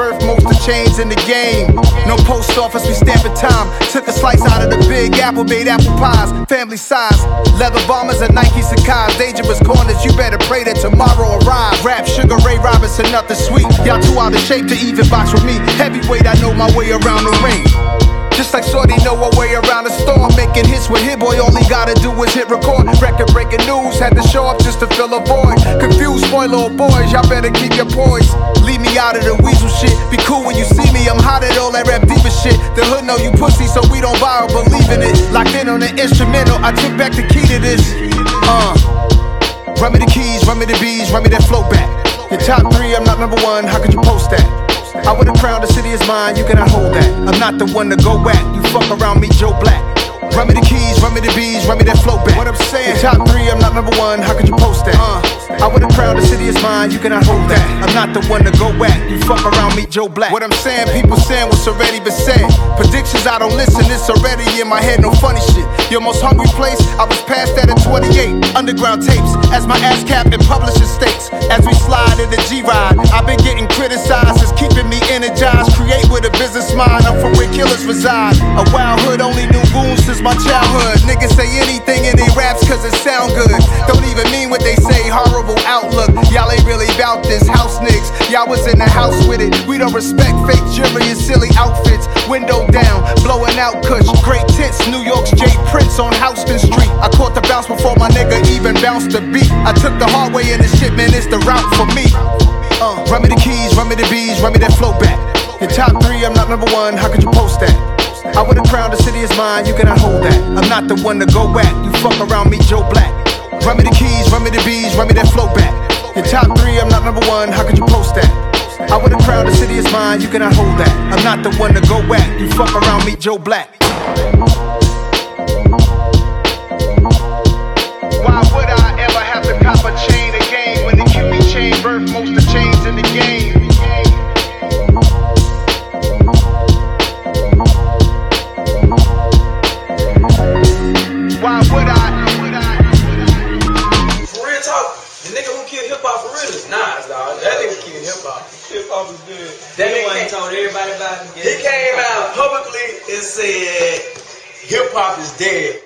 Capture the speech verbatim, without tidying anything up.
birthed most of the chains in the game. No post office, we stamping time. Took a slice out of the big apple, made apple pies. Family size, leather bombers and Nike Sacai's. Dangerous corners, you better pray that tomorrow arrives. Rap, Sugar Ray Robinson, nothing sweet. Y'all too out of shape to even box with me. Heavyweight, I know my way around the ring. Just like Shorty know her way around the storm. Making hits with Hit Boy, all he gotta do is hit record. Record breaking news, had to show up just to fill a void. Confused boy, little boys, y'all better keep your poise. Leave me out of the weasel shit. Be cool when you see me, I'm hot at all that rap diva shit. The hood know you pussy, so we don't buy or believe in it. Locked in on the instrumental, I took back the key to this. Uh, run me the keys, run me the bees, run me that flow back. Your top three, I'm not number one, how could you post that? I would've crowned the city is mine, you cannot hold that. I'm not the one to go at, you fuck around me, Joe Black. Run me the keys, run me the bees, run me that flow back. What I'm saying, your top three, I'm not number one, how could you post that? Uh, I would've crowned the city is mine, you cannot hold that. I'm not the one to go at, you fuck around me, Joe Black. What I'm saying, people saying what's already been said. Predictions, I don't listen, it's already in my head, no funny shit. Your most hungry place, I was past that at twenty-eight. Underground tapes, as my ass cap in publishing stakes. As we slide in the G-Ride, I've been getting criticized, it's keeping me energized. Create with a business mind, I'm from where killers reside. A wild hood, only knew goons since my childhood. Niggas say anything in they raps cause it sound good. Don't even mean what they say, horrible outlook. Y'all ain't really bout this house niggas. Y'all was in the house with it. We don't respect fake jewelry and silly outfits. Window down, blowing out kush. Great tits, New York's J Prince on Houston Street. I caught the bounce before my nigga even bounced the beat. I took the hard way in this shit, man, it's the route for me. Uh, run me the keys, run me the bees, run me that flow back. Your top three, I'm not number one, how could you post that? I would've crowned the city is mine, you cannot hold that. I'm not the one to go at, you fuck around me, Joe Black. Run me the keys, run me the bees, run me that flow back. Your top three, I'm not number one, how could you post that? I would've crowned the city is mine, you cannot hold that. I'm not the one to go at, you fuck around me, Joe Black. Why would I ever have to cop a chain again when the Q B chain birthed most of the chains in the game? Why would I? For real talk, the nigga who killed hip hop for real is Nas, dog. That nigga killed hip hop. Hip hop is good. That nigga told everybody about it. He came out publicly and said hip hop is dead.